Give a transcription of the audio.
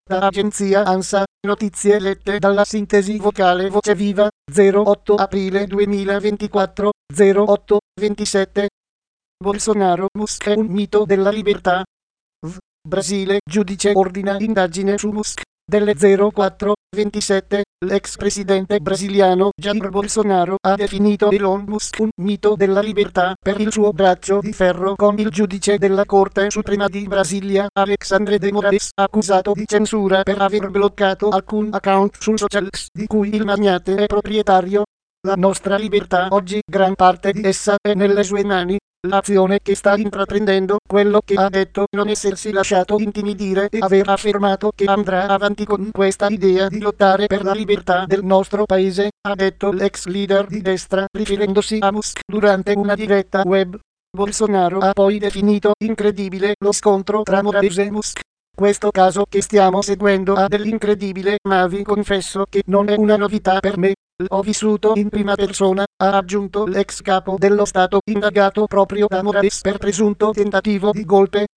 Da agenzia ANSA, notizie lette dalla sintesi vocale Voce Viva, 08 aprile 2024, 08:27. Bolsonaro, Musk è un mito della libertà. Brasile, giudice ordina indagine su Musk. Delle 04:27, l'ex presidente brasiliano Jair Bolsonaro ha definito Elon Musk un mito della libertà per il suo braccio di ferro con il giudice della Corte Suprema di Brasilia, Alexandre de Moraes, accusato di censura per aver bloccato alcun account sul social X di cui il magnate è proprietario. La nostra libertà oggi, gran parte di essa, è nelle sue mani. L'azione che sta intraprendendo, quello che ha detto non essersi lasciato intimidire e aver affermato che andrà avanti con questa idea di lottare per la libertà del nostro paese, ha detto l'ex leader di destra riferendosi a Musk durante una diretta web. Bolsonaro ha poi definito incredibile lo scontro tra Moraes e Musk. Questo caso che stiamo seguendo ha dell'incredibile, ma vi confesso che non è una novità per me. L'ho vissuto in prima persona, ha aggiunto l'ex capo dello Stato indagato proprio da Moraes per presunto tentativo di golpe